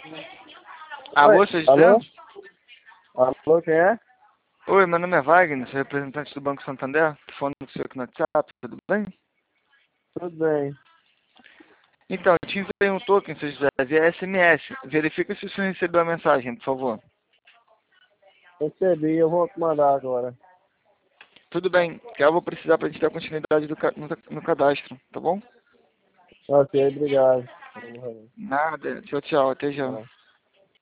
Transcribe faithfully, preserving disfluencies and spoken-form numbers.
Alô, Oi, seja alô? José? Alô, quem é? Oi, meu nome é Wagner, sou representante do Banco Santander. Tô falando com o senhor aqui no WhatsApp, tudo bem? Tudo bem. Então, eu te enviei um token, seu José, via S M S. Verifica se o senhor recebeu a mensagem, por favor. Recebi, eu vou mandar agora. Tudo bem, que eu vou precisar para a gente dar continuidade do ca- no, no cadastro, tá bom? Ok, obrigado. Nada, tchau, tchau, até já. Tá.